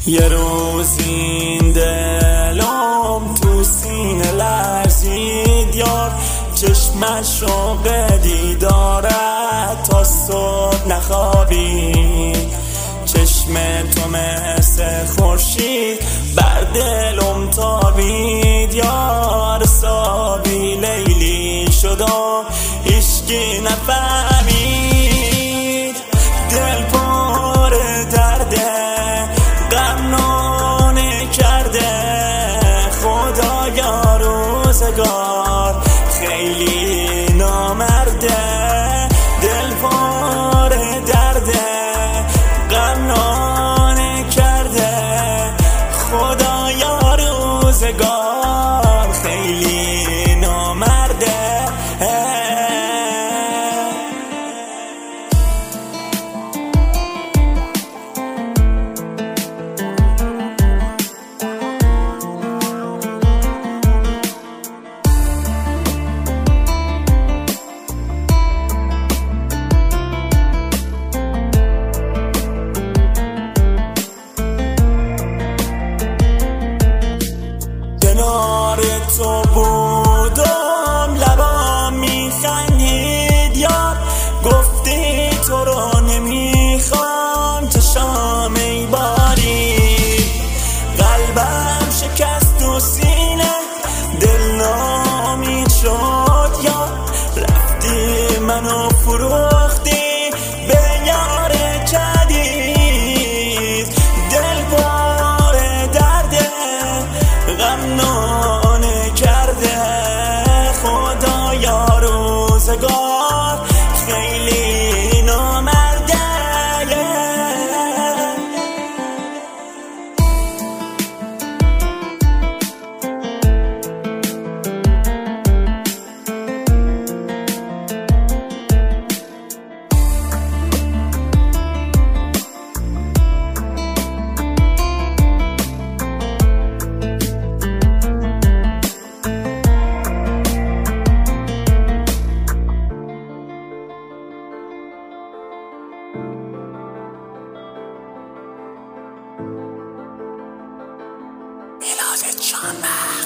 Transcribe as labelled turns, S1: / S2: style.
S1: یه روز این دلم تو سینه لرزید یار، چشمشو به دیدارت تا صبح نخوابید. چشم تو مثل خورشید بر دلم تابید یار، سابی لیلی شدم هیچکی نفهمید. دل پر درده غمنانه کرده خدایا، روزگار خیلی نامرده. دل پر درده غمنانه کرده خدایا، روزگار خیلی نامرده. کنار تو بودم لبام میخندید یار، گفتی تو رو نمیخوام چشام ای باری. قلبم شکست تو سینه دل ناامید شد یار، رفتی منو فروختی به یار جدید. دل پر درده غمنانه کرده خدایا، روزگار خیلی نامرده. میلاد جان